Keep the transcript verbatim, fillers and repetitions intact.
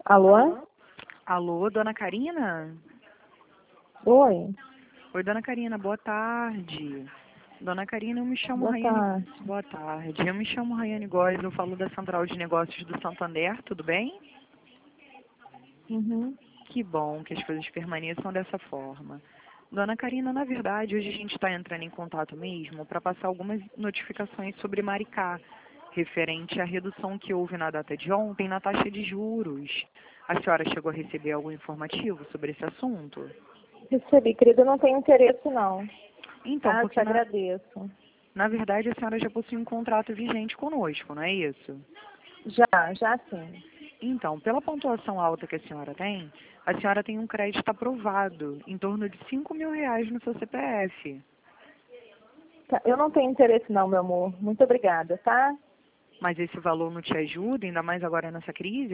Alô? Alô, dona Karina? Oi, Oi, dona Karina, boa tarde. Dona Karina, eu me chamo boa Raiane. tarde. Boa tarde. Eu me chamo Raiane Góes, eu falo da Central de Negócios do Santander, tudo bem? Uhum. Que bom que as coisas permaneçam dessa forma. Dona Karina, na verdade, hoje a gente está entrando em contato mesmo para passar algumas notificações sobre Maricá, referente à redução que houve na data de ontem na taxa de juros. A senhora chegou a receber algum informativo sobre esse assunto? Recebi, querida, não tenho interesse não. Então, Tá, te porque na, agradeço. na verdade a senhora já possui um contrato vigente conosco, não é isso? Já, já sim. Então, pela pontuação alta que a senhora tem, a senhora tem um crédito aprovado, em torno de cinco mil reais no seu C P F. Tá, eu não tenho interesse não, meu amor. Muito obrigada, tá? Mas esse valor não te ajuda, ainda mais agora nessa crise?